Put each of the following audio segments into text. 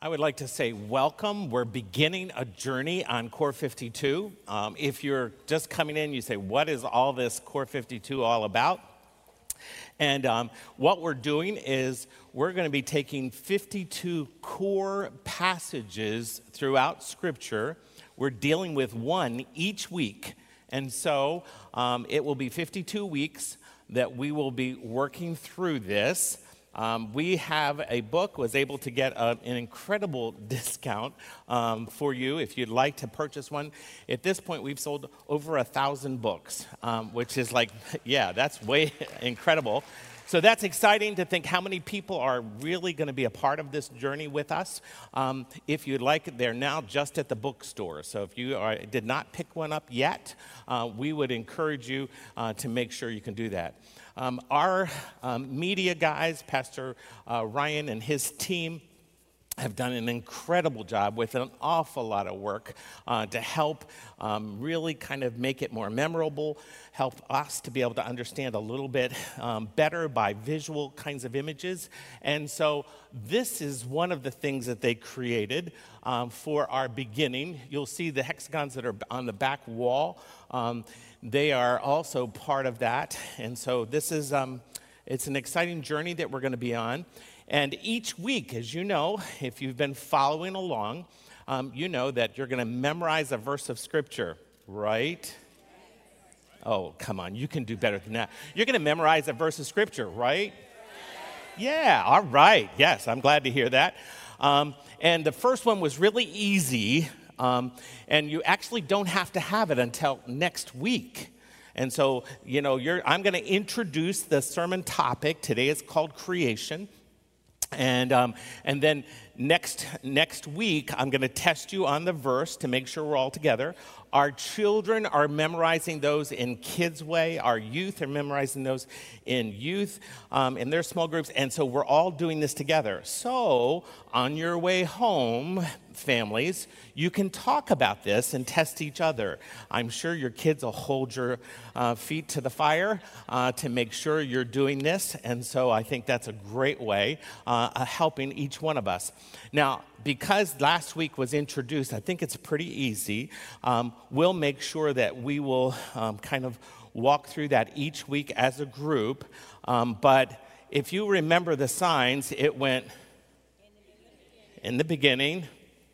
I would like to say welcome. We're beginning a journey on Core 52. If you're just coming in, you say, what is all this Core 52 all about? And what we're doing is we're going to be taking 52 core passages throughout Scripture. We're dealing with one each week. And so it will be 52 weeks that we will be working through this. We have a book, was able to get an incredible discount for you if you'd like to purchase one. At this point, we've sold over 1,000 books, which is like, yeah, that's way incredible. So that's exciting to think how many people are really going to be a part of this journey with us. If you'd like, they're now just at the bookstore. So if you did not pick one up yet, we would encourage you to make sure you can do that. Our media guys, Pastor Ryan and his team, have done an incredible job with an awful lot of work to help really kind of make it more memorable, help us to be able to understand a little bit better by visual kinds of images. And so this is one of the things that they created for our beginning. You'll see the hexagons that are on the back wall. They are also part of that. And so this is, it's an exciting journey that we're going to be on. And each week, as you know, if you've been following along, you know that you're going to memorize a verse of Scripture, right? Oh, come on, you can do better than that. You're going to memorize a verse of Scripture, right? Yeah, all right. Yes, I'm glad to hear that. And the first one was really easy, and you actually don't have to have it until next week. And so, you know, I'm going to introduce the sermon topic. Today it's called Creation. And then next week, I'm going to test you on the verse to make sure we're all together. Our children are memorizing those in Kids Way. Our youth are memorizing those in youth, in their small groups. And so we're all doing this together. So on your way home, families, you can talk about this and test each other. I'm sure your kids will hold your feet to the fire to make sure you're doing this. And so I think that's a great way of helping each one of us. Now, because last week was introduced, I think it's pretty easy. We'll make sure that we will kind of walk through that each week as a group. But if you remember the signs, it went in the beginning.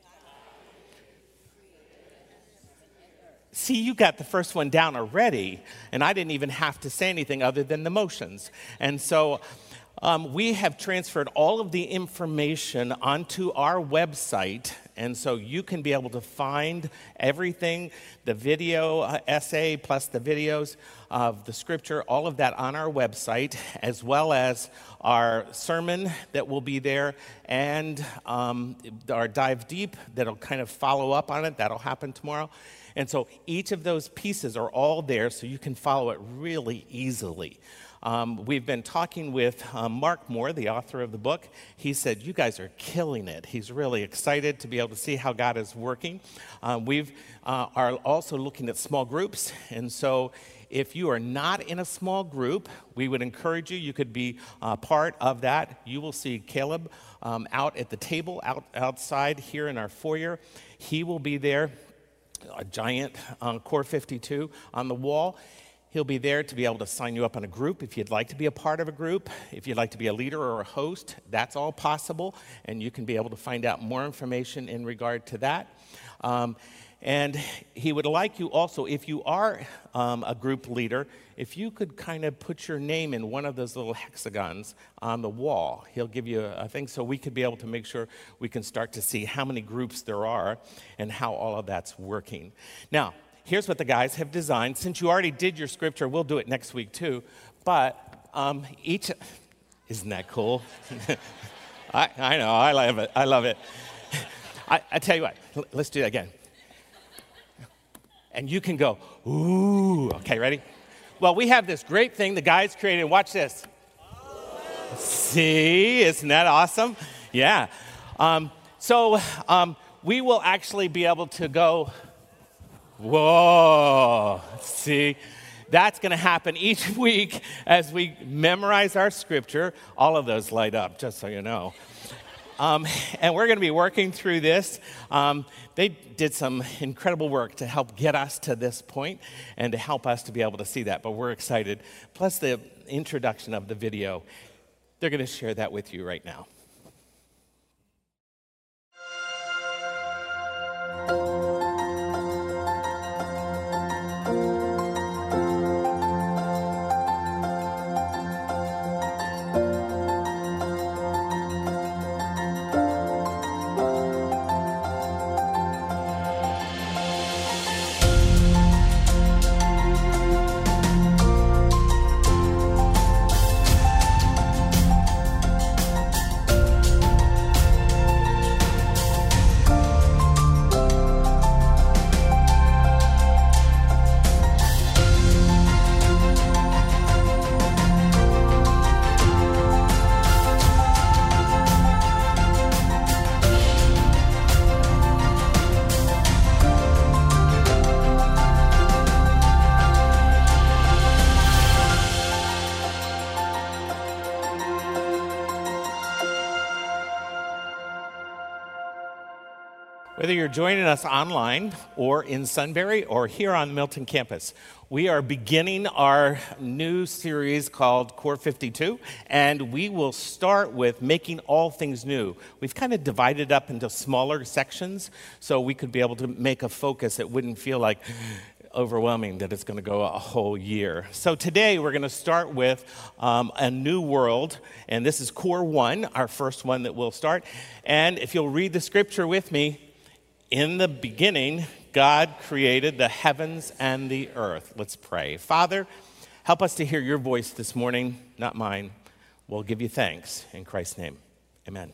See, you got the first one down already, and I didn't even have to say anything other than the motions. And so we have transferred all of the information onto our website, and so you can be able to find everything, the video essay plus the videos of the Scripture, all of that on our website, as well as our sermon that will be there, and our Dive Deep that'll kind of follow up on it. That'll happen tomorrow. And so each of those pieces are all there so you can follow it really easily. We've been talking with Mark Moore, the author of the book. He said, you guys are killing it. He's really excited to be able to see how God is working. We are also looking at small groups. And so if you are not in a small group, we would encourage you. You could be part of that. You will see Caleb out at the table outside here in our foyer. He will be there, a giant Core 52 on the wall. He'll be there to be able to sign you up on a group if you'd like to be a part of a group. If you'd like to be a leader or a host, that's all possible, and you can be able to find out more information in regard to that. And he would like you also, if you are a group leader, if you could kind of put your name in one of those little hexagons on the wall. He'll give you a thing so we could be able to make sure we can start to see how many groups there are and how all of that's working. Now, here's what the guys have designed. Since you already did your Scripture, we'll do it next week too. But isn't that cool? I know, I love it. I love it. I tell you what, let's do that again. And you can go, ooh, okay, ready? Well, we have this great thing the guys created. Watch this. See, isn't that awesome? Yeah. So we will actually be able to go, whoa, see? That's going to happen each week as we memorize our Scripture. All of those light up, just so you know. And we're going to be working through this. They did some incredible work to help get us to this point and to help us to be able to see that. But we're excited. Plus the introduction of the video. They're going to share that with you right now. Whether you're joining us online or in Sunbury or here on the Milton campus, we are beginning our new series called Core 52, and we will start with making all things new. We've kind of divided up into smaller sections so we could be able to make a focus. It wouldn't feel like overwhelming that it's going to go a whole year. So today we're going to start with a new world, and this is Core 1, our first one that we'll start. And if you'll read the scripture with me, in the beginning, God created the heavens and the earth. Let's pray. Father, help us to hear your voice this morning, not mine. We'll give you thanks in Christ's name. Amen.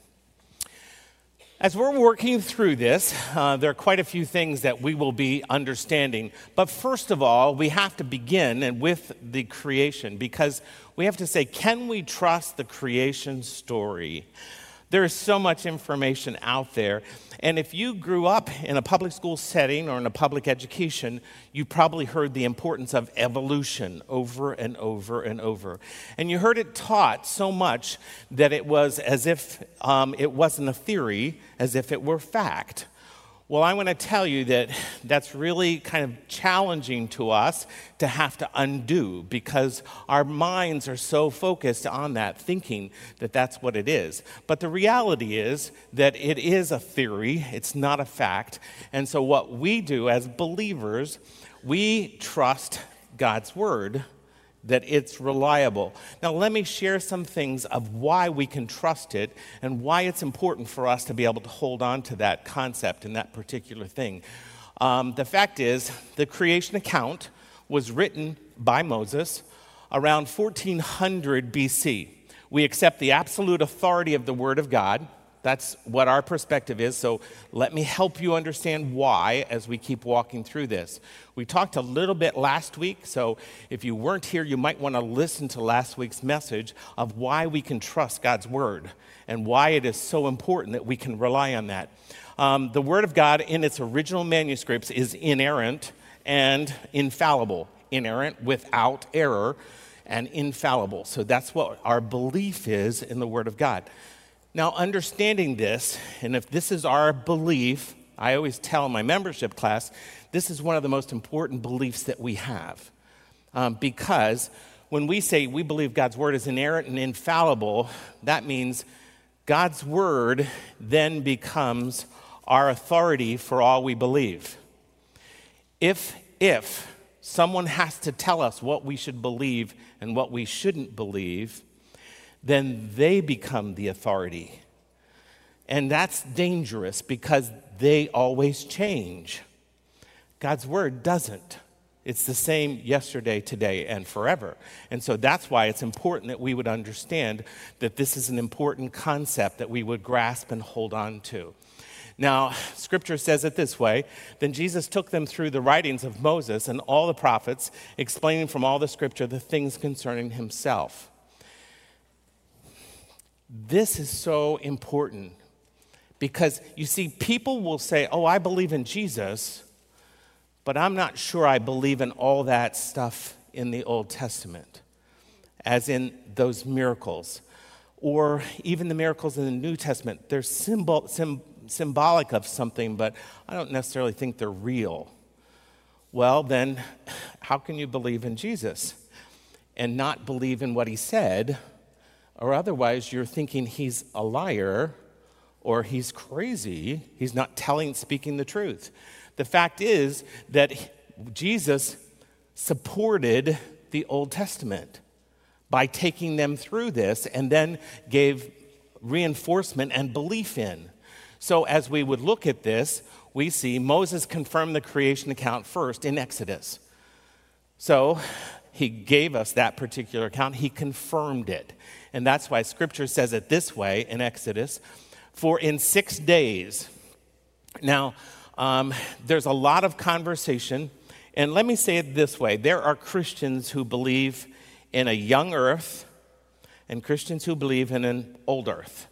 As we're working through this, there are quite a few things that we will be understanding. But first of all, we have to begin with the creation, because we have to say, can we trust the creation story? There is so much information out there. And if you grew up in a public school setting or in a public education, you probably heard the importance of evolution over and over and over. And you heard it taught so much that it was as if it wasn't a theory, as if it were fact. Well, I want to tell you that that's really kind of challenging to us to have to undo, because our minds are so focused on that, thinking that that's what it is. But the reality is that it is a theory, it's not a fact. And so what we do as believers, we trust God's word, that it's reliable. Now, let me share some things of why we can trust it and why it's important for us to be able to hold on to that concept and that particular thing. The fact is, the creation account was written by Moses around 1400 BC. We accept the absolute authority of the Word of God. That's what our perspective is, so let me help you understand why as we keep walking through this. We talked a little bit last week, so if you weren't here, you might want to listen to last week's message of why we can trust God's Word and why it is so important that we can rely on that. The Word of God in its original manuscripts is inerrant and infallible. Inerrant, without error, and infallible. So that's what our belief is in the Word of God. Now, understanding this, and if this is our belief, I always tell my membership class, this is one of the most important beliefs that we have. Because when we say we believe God's word is inerrant and infallible, that means God's word then becomes our authority for all we believe. If someone has to tell us what we should believe and what we shouldn't believe, then they become the authority. And that's dangerous because they always change. God's word doesn't. It's the same yesterday, today, and forever. And so that's why it's important that we would understand that this is an important concept that we would grasp and hold on to. Now, Scripture says it this way: then Jesus took them through the writings of Moses and all the prophets, explaining from all the Scripture the things concerning himself. This is so important because, you see, people will say, oh, I believe in Jesus, but I'm not sure I believe in all that stuff in the Old Testament, as in those miracles. or even the miracles in the New Testament, they're symbolic of something, but I don't necessarily think they're real. Well, then how can you believe in Jesus and not believe in what he said? Or otherwise, you're thinking he's a liar or he's crazy. He's not speaking the truth. The fact is that Jesus supported the Old Testament by taking them through this and then gave reinforcement and belief in. So as we would look at this, we see Moses confirmed the creation account first in Exodus. So he gave us that particular account. He confirmed it. And that's why Scripture says it this way in Exodus, for in 6 days. Now, there's a lot of conversation. And let me say it this way. There are Christians who believe in a young earth and Christians who believe in an old earth.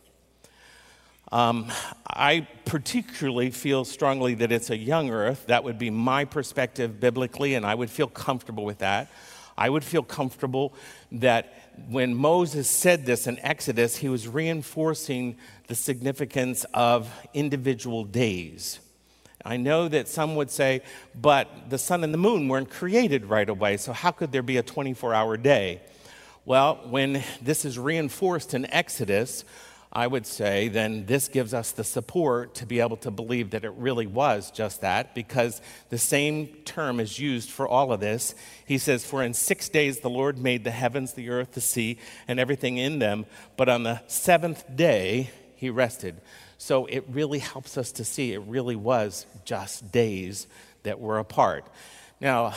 I particularly feel strongly that it's a young earth. That would be my perspective biblically, and I would feel comfortable with that. I would feel comfortable that when Moses said this in Exodus, he was reinforcing the significance of individual days. I know that some would say, but the sun and the moon weren't created right away, so how could there be a 24-hour day? Well, when this is reinforced in Exodus, I would say then this gives us the support to be able to believe that it really was just that, because the same term is used for all of this. He says, for in 6 days the Lord made the heavens, the earth, the sea, and everything in them, but on the seventh day he rested. So it really helps us to see it really was just days that were apart. Now,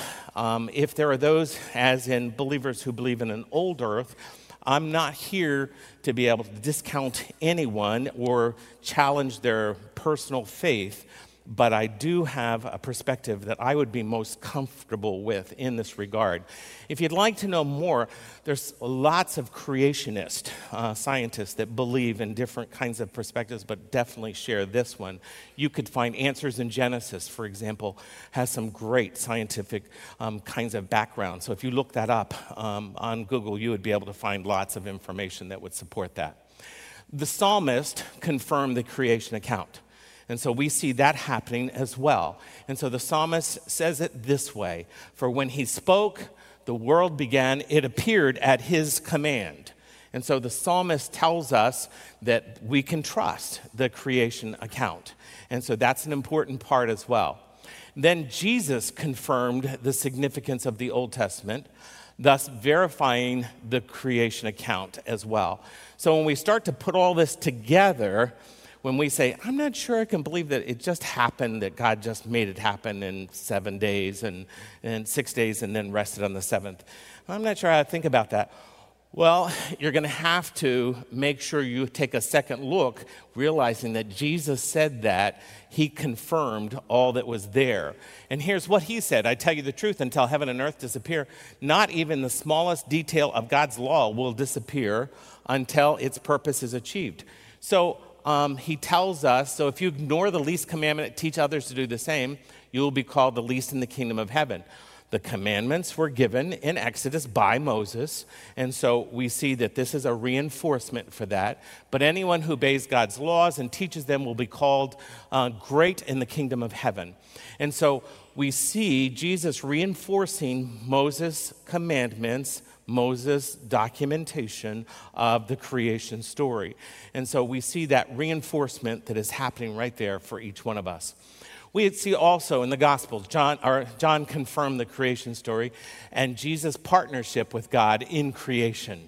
if there are those, as in believers who believe in an old earth, I'm not here to be able to discount anyone or challenge their personal faith, but I do have a perspective that I would be most comfortable with in this regard. If you'd like to know more, there's lots of creationist scientists that believe in different kinds of perspectives, but definitely share this one. You could find Answers in Genesis, for example, has some great scientific kinds of background. So if you look that up on Google, you would be able to find lots of information that would support that. The psalmist confirmed the creation account. And so we see that happening as well. And so the psalmist says it this way, for when he spoke, the world began, it appeared at his command. And so the psalmist tells us that we can trust the creation account. And so that's an important part as well. Then Jesus confirmed the significance of the Old Testament, thus verifying the creation account as well. So when we start to put all this together, when we say, I'm not sure I can believe that it just happened, that God just made it happen in 7 days and 6 days and then rested on the seventh. I'm not sure how to think about that. Well, you're going to have to make sure you take a second look, realizing that Jesus said that. He confirmed all that was there. And here's what he said. I tell you the truth, until heaven and earth disappear, not even the smallest detail of God's law will disappear until its purpose is achieved. So he tells us, so if you ignore the least commandment and teach others to do the same, you will be called the least in the kingdom of heaven. The commandments were given in Exodus by Moses, and so we see that this is a reinforcement for that. But anyone who obeys God's laws and teaches them will be called great in the kingdom of heaven. And so we see Jesus reinforcing Moses' commandments, Moses' documentation of the creation story. And so we see that reinforcement that is happening right there for each one of us. We see also in the Gospels, John confirmed the creation story and Jesus' partnership with God in creation.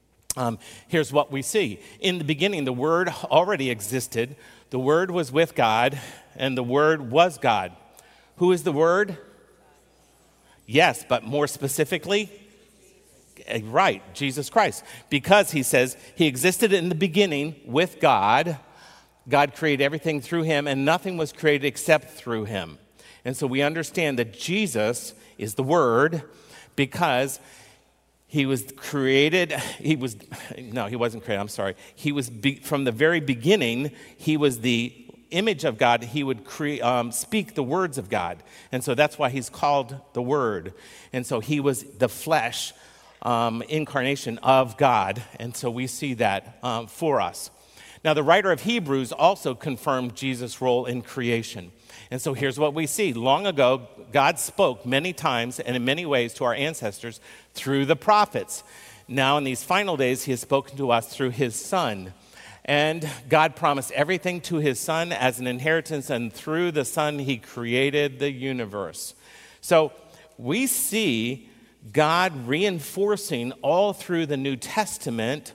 Here's what we see. In the beginning, the Word already existed. The Word was with God, and the Word was God. Who is the Word? Yes, but more specifically, right, Jesus Christ. Because he says he existed in the beginning with God. God created everything through him, and nothing was created except through him. And so we understand that Jesus is the Word because he was created. He wasn't created, I'm sorry. He was, from the very beginning, he was the image of God. He would speak the words of God. And so that's why he's called the Word. And so he was the flesh incarnation of God. And so we see that for us. Now, the writer of Hebrews also confirmed Jesus' role in creation. And so here's what we see. Long ago, God spoke many times and in many ways to our ancestors through the prophets. Now, in these final days, he has spoken to us through his Son. And God promised everything to his Son as an inheritance, and through the Son, he created the universe. So we see God reinforcing all through the New Testament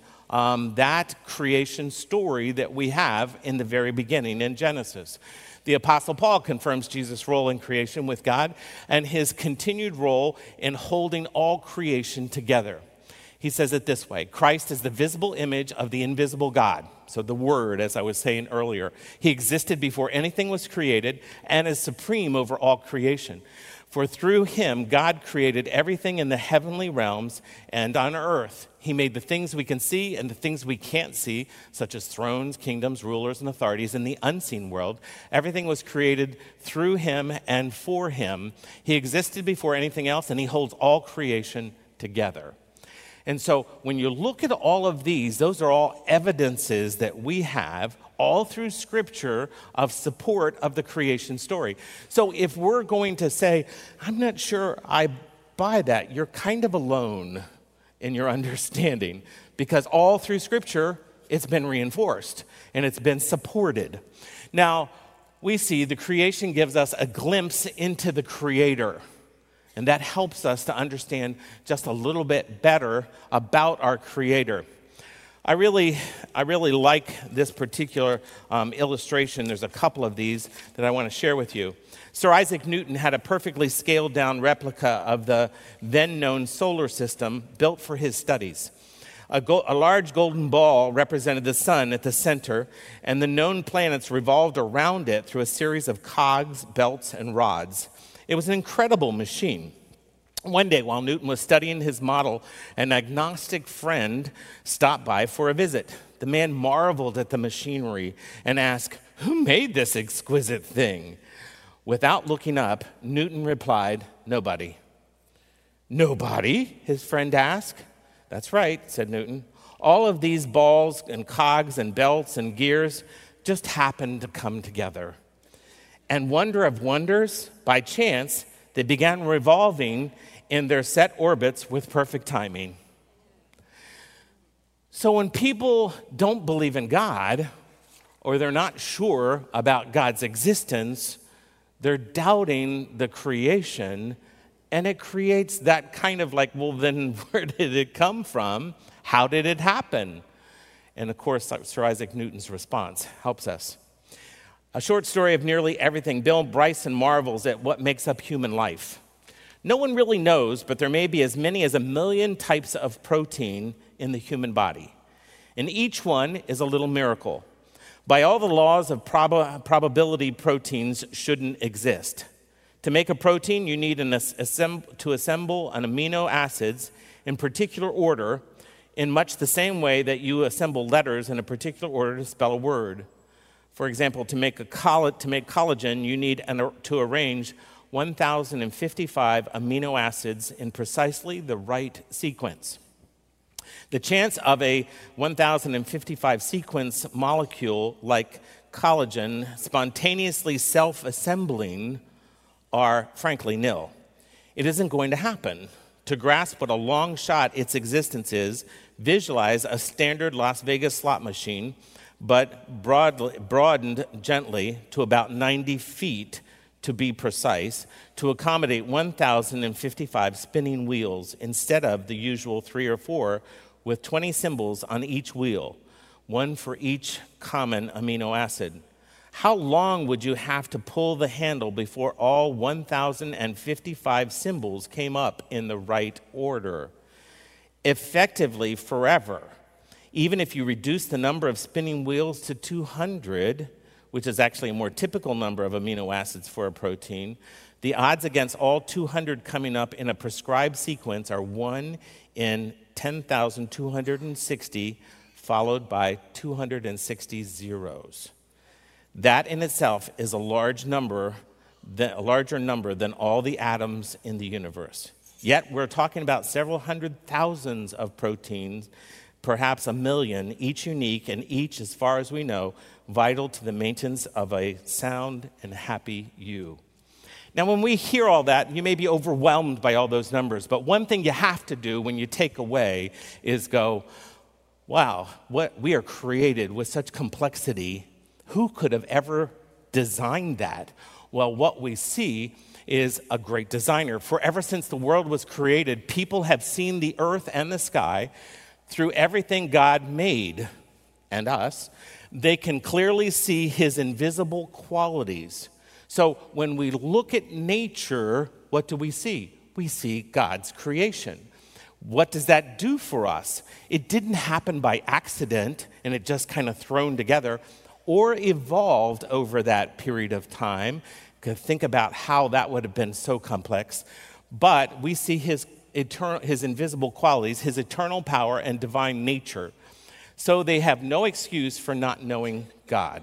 that creation story that we have in the very beginning in Genesis. The Apostle Paul confirms Jesus' role in creation with God and his continued role in holding all creation together. He says it this way: Christ is the visible image of the invisible God. So the Word, as I was saying earlier, he existed before anything was created and is supreme over all creation. For through him, God created everything in the heavenly realms and on earth. He made the things we can see and the things we can't see, such as thrones, kingdoms, rulers, and authorities in the unseen world. Everything was created through him and for him. He existed before anything else, and he holds all creation together. And so when you look at all of these, those are all evidences that we have all through Scripture of support of the creation story. So if we're going to say, I'm not sure I buy that, you're kind of alone in your understanding, because all through Scripture, it's been reinforced and it's been supported. Now, we see the creation gives us a glimpse into the Creator. And that helps us to understand just a little bit better about our Creator. I really like this particular illustration. There's a couple of these that I want to share with you. Sir Isaac Newton had a perfectly scaled down replica of the then known solar system built for his studies. A large golden ball represented the sun at the center, and the known planets revolved around it through a series of cogs, belts, and rods. It was an incredible machine. One day, while Newton was studying his model, an agnostic friend stopped by for a visit. The man marveled at the machinery and asked, "Who made this exquisite thing?" Without looking up, Newton replied, "Nobody." "Nobody?" his friend asked. "That's right," said Newton. "All of these balls and cogs and belts and gears just happened to come together. And wonder of wonders, by chance, they began revolving in their set orbits with perfect timing." So when people don't believe in God, or they're not sure about God's existence, they're doubting the creation, and it creates that kind of like, well, then where did it come from? How did it happen? And of course, Sir Isaac Newton's response helps us. A short story of nearly everything. Bill Bryson marvels at what makes up human life. No one really knows, but there may be as many as 1 million types of protein in the human body. And each one is a little miracle. By all the laws of probability, proteins shouldn't exist. To make a protein, you need to assemble an amino acids in particular order, in much the same way that you assemble letters in a particular order to spell a word. For example, to make collagen, you need to arrange 1,055 amino acids in precisely the right sequence. The chance of a 1,055 sequence molecule like collagen spontaneously self-assembling are frankly nil. It isn't going to happen. To grasp what a long shot its existence is, visualize a standard Las Vegas slot machine, but broadened gently to about 90 feet, to be precise, to accommodate 1,055 spinning wheels instead of the usual 3 or 4, with 20 symbols on each wheel, one for each common amino acid. How long would you have to pull the handle before all 1,055 symbols came up in the right order? Effectively, forever. Even if you reduce the number of spinning wheels to 200, which is actually a more typical number of amino acids for a protein, the odds against all 200 coming up in a prescribed sequence are 1 in 10,260, followed by 260 zeros. That in itself is a larger number than all the atoms in the universe. Yet we're talking about several hundred thousands of proteins, perhaps 1 million, each unique and each, as far as we know, vital to the maintenance of a sound and happy you. Now, when we hear all that, you may be overwhelmed by all those numbers, but one thing you have to do when you take away is go, wow, what we are created with such complexity. Who could have ever designed that? Well, what we see is a great designer. For ever since the world was created, people have seen the earth and the sky through everything God made and us. They can clearly see his invisible qualities. So when we look at nature, what do we see? We see God's creation. What does that do for us? It didn't happen by accident and it just kind of thrown together or evolved over that period of time. Think about how that would have been so complex. But we see his invisible qualities, his eternal power and divine nature. So they have no excuse for not knowing God.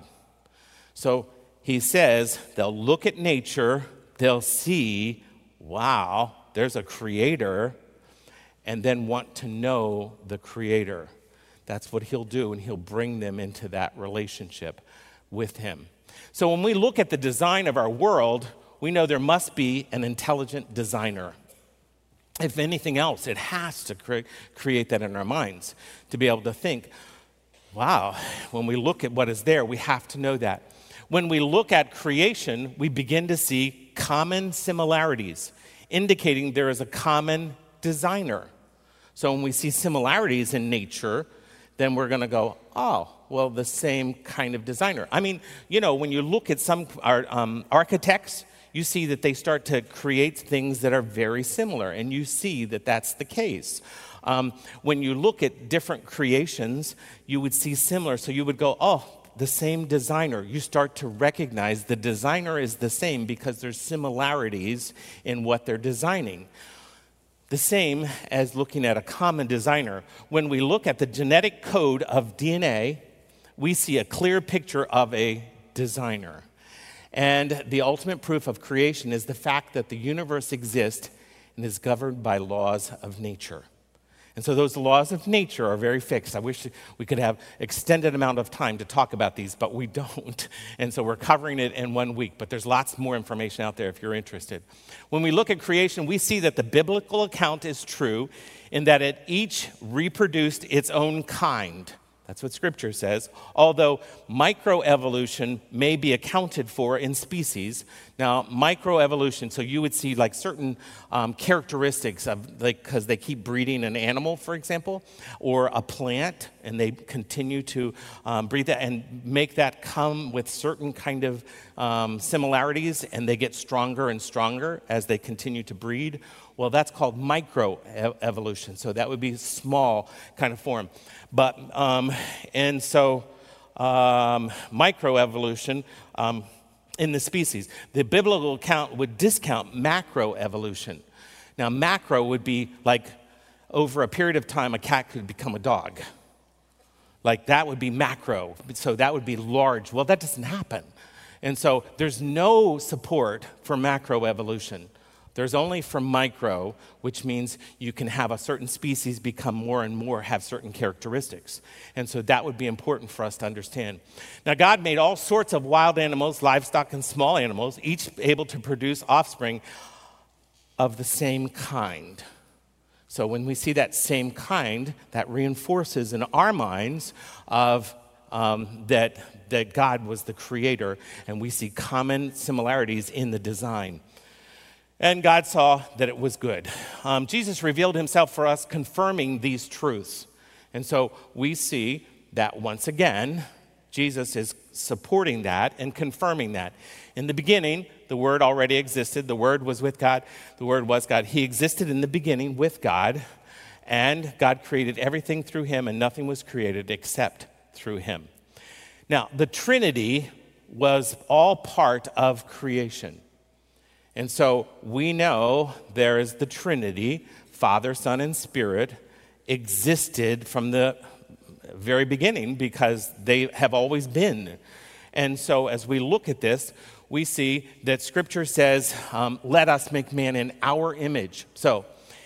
So he says they'll look at nature, they'll see, wow, there's a creator, and then want to know the creator. That's what he'll do, and he'll bring them into that relationship with him. So when we look at the design of our world, we know there must be an intelligent designer. If anything else, it has to create that in our minds to be able to think, wow, when we look at what is there, we have to know that. When we look at creation, we begin to see common similarities, indicating there is a common designer. So when we see similarities in nature, then we're going to go, oh, well, the same kind of designer. I mean, when you look at some architects, you see that they start to create things that are very similar, and you see that that's the case. When you look at different creations, you would see similar. So you would go, oh, the same designer. You start to recognize the designer is the same because there's similarities in what they're designing. The same as looking at a common designer. When we look at the genetic code of DNA, we see a clear picture of a designer. And the ultimate proof of creation is the fact that the universe exists and is governed by laws of nature. And so those laws of nature are very fixed. I wish we could have extended amount of time to talk about these, but we don't. And so we're covering it in 1 week, but there's lots more information out there if you're interested. When we look at creation, we see that the biblical account is true in that it each reproduced its own kind. That's what Scripture says. Although microevolution may be accounted for in species. Now, microevolution, so you would see like certain characteristics of, like, because they keep breeding an animal, for example, or a plant, and they continue to breed that and make that come with certain kind of similarities, and they get stronger and stronger as they continue to breed. Well, that's called microevolution. So that would be small kind of form. But, microevolution in the species. The biblical account would discount macroevolution. Now, macro would be like over a period of time, a cat could become a dog. Like that would be macro. So that would be large. Well, that doesn't happen. And so there's no support for macroevolution. There's only for micro, which means you can have a certain species become more and more, have certain characteristics. And so that would be important for us to understand. Now, God made all sorts of wild animals, livestock, and small animals, each able to produce offspring of the same kind. So when we see that same kind, that reinforces in our minds of that God was the creator, and we see common similarities in the design. And God saw that it was good. Jesus revealed himself for us, confirming these truths. And so we see that once again, Jesus is supporting that and confirming that. In the beginning, the Word already existed. The Word was with God. The Word was God. He existed in the beginning with God, and God created everything through him, and nothing was created except through him. Now, the Trinity was all part of creation. And so we know there is the Trinity, Father, Son, and Spirit, existed from the very beginning because they have always been. And so as we look at this, we see that Scripture says, let us make man in our image. So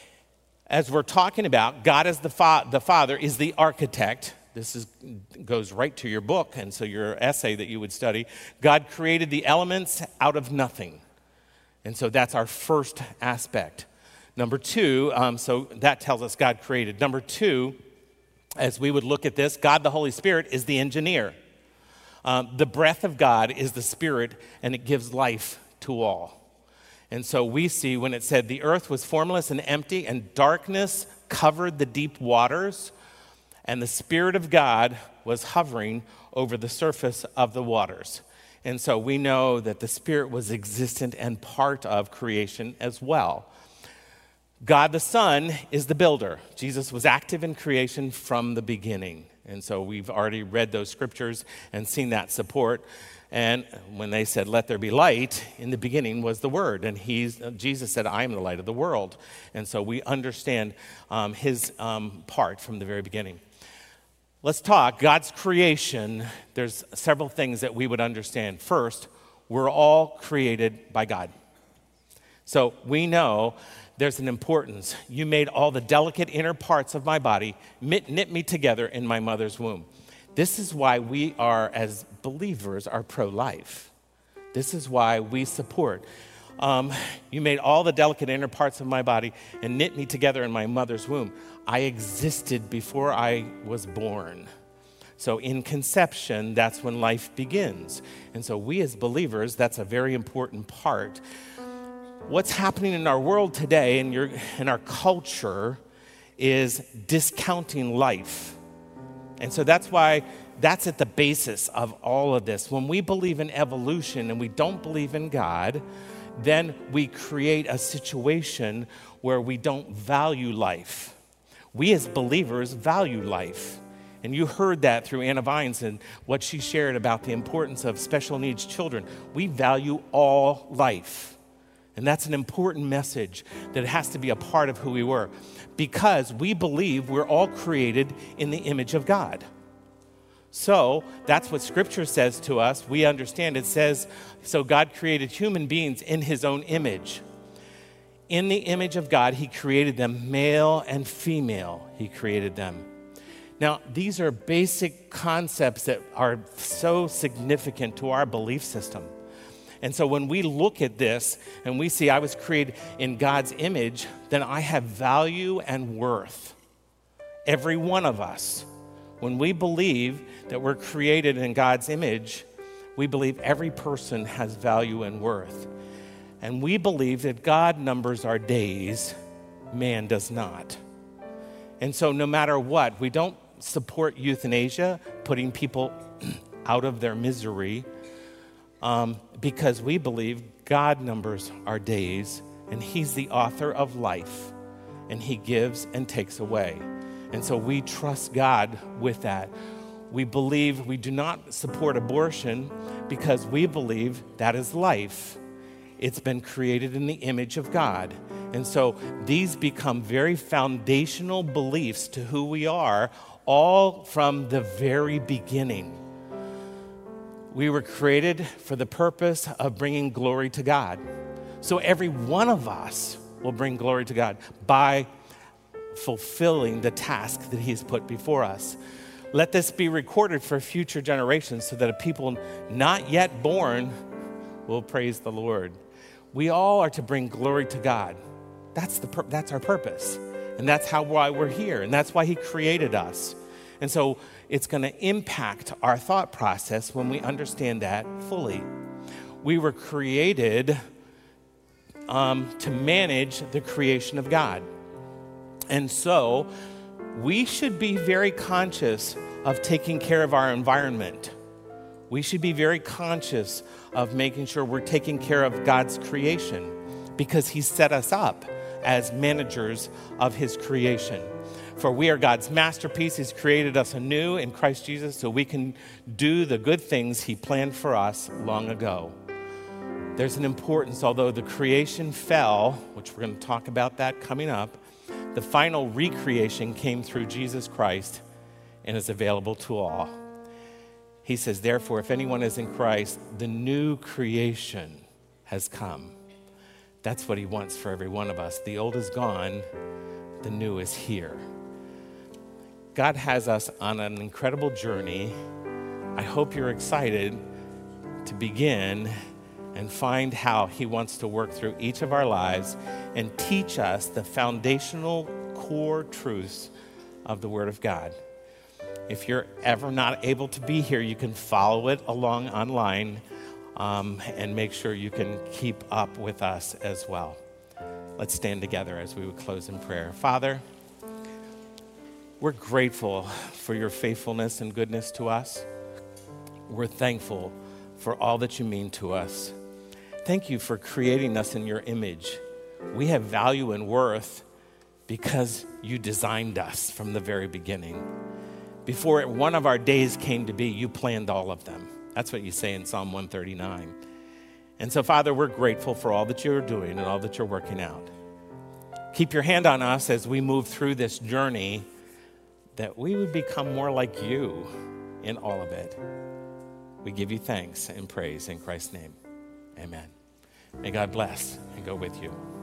as we're talking about, God as the Father is the architect. This goes right to your book, and so your essay that you would study. God created the elements out of nothing. And so that's our first aspect. Number two, so that tells us God created. Number two, as we would look at this, God the Holy Spirit is the engineer. The breath of God is the Spirit, and it gives life to all. And so we see when it said the earth was formless and empty, and darkness covered the deep waters, and the Spirit of God was hovering over the surface of the waters. And so we know that the Spirit was existent and part of creation as well. God the Son is the builder. Jesus was active in creation from the beginning. And so we've already read those scriptures and seen that support. And when they said, let there be light, in the beginning was the Word. And Jesus said, I am the light of the world. And so we understand his part from the very beginning. Let's talk God's creation. There's several things that we would understand. First, we're all created by God. So we know there's an importance. You made all the delicate inner parts of my body, knit me together in my mother's womb. This is why we are, as believers, are pro-life. This is why we support. You made all the delicate inner parts of my body and knit me together in my mother's womb. I existed before I was born. So in conception, that's when life begins. And so we as believers, that's a very important part. What's happening in our world today and in our culture is discounting life. And so that's why that's at the basis of all of this. When we believe in evolution and we don't believe in God, then we create a situation where we don't value life. We as believers value life. And you heard that through Anna Vines and what she shared about the importance of special needs children. We value all life. And that's an important message that has to be a part of who we were, because we believe we're all created in the image of God. So that's what Scripture says to us. We understand it says, so God created human beings in his own image. In the image of God, he created them, male and female, he created them. Now, these are basic concepts that are so significant to our belief system. And so when we look at this and we see I was created in God's image, then I have value and worth. Every one of us. When we believe that we're created in God's image, we believe every person has value and worth. And we believe that God numbers our days, man does not. And so no matter what, we don't support euthanasia, putting people out of their misery, because we believe God numbers our days, and he's the author of life, and he gives and takes away. And so we trust God with that. We believe we do not support abortion because we believe that is life. It's been created in the image of God. And so these become very foundational beliefs to who we are, all from the very beginning. We were created for the purpose of bringing glory to God. So every one of us will bring glory to God by fulfilling the task that he's put before us. Let this be recorded for future generations so that a people not yet born will praise the Lord. We all are to bring glory to God. That's our purpose. And that's why we're here. And that's why he created us. And so it's going to impact our thought process when we understand that fully. We were created to manage the creation of God. And so we should be very conscious of taking care of our environment. We should be very conscious of making sure we're taking care of God's creation, because he set us up as managers of his creation. For we are God's masterpiece. He's created us anew in Christ Jesus so we can do the good things he planned for us long ago. There's an importance, although the creation fell, which we're going to talk about that coming up, the final recreation came through Jesus Christ and is available to all. He says, therefore, if anyone is in Christ, the new creation has come. That's what he wants for every one of us. The old is gone. the new is here. God has us on an incredible journey. I hope you're excited to begin and find how he wants to work through each of our lives and teach us the foundational core truths of the Word of God. If you're ever not able to be here, you can follow it along online and make sure you can keep up with us as well. Let's stand together as we would close in prayer. Father, we're grateful for your faithfulness and goodness to us. We're thankful for all that you mean to us. Thank you for creating us in your image. We have value and worth because you designed us from the very beginning. Before one of our days came to be, you planned all of them. That's what you say in Psalm 139. And so, Father, we're grateful for all that you're doing and all that you're working out. Keep your hand on us as we move through this journey, that we would become more like you in all of it. We give you thanks and praise in Christ's name. Amen. May God bless and go with you.